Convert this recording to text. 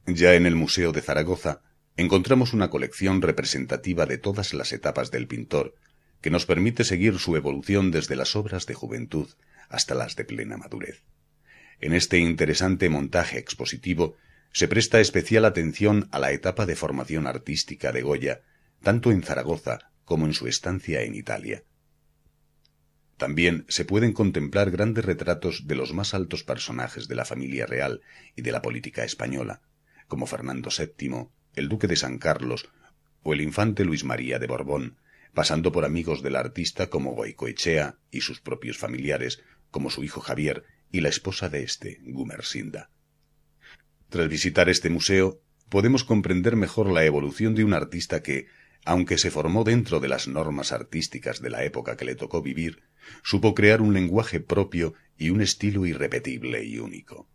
Ya en el Museo de Zaragoza encontramos una colección representativa de todas las etapas del pintor, que nos permite seguir su evolución desde las obras de juventud hasta las de plena madurez. En este interesante montaje expositivo se presta especial atención a la etapa de formación artística de Goya, tanto en Zaragoza como en su estancia en Italia. También se pueden contemplar grandes retratos de los más altos personajes de la familia real y de la política española, como Fernando VII, el duque de San Carlos o el infante Luis María de Borbón, pasando por amigos del artista como Goicoechea y sus propios familiares, como su hijo Javier y la esposa de este, Gumersinda. Tras visitar este museo, podemos comprender mejor la evolución de un artista que, aunque se formó dentro de las normas artísticas de la época que le tocó vivir, supo crear un lenguaje propio y un estilo irrepetible y único.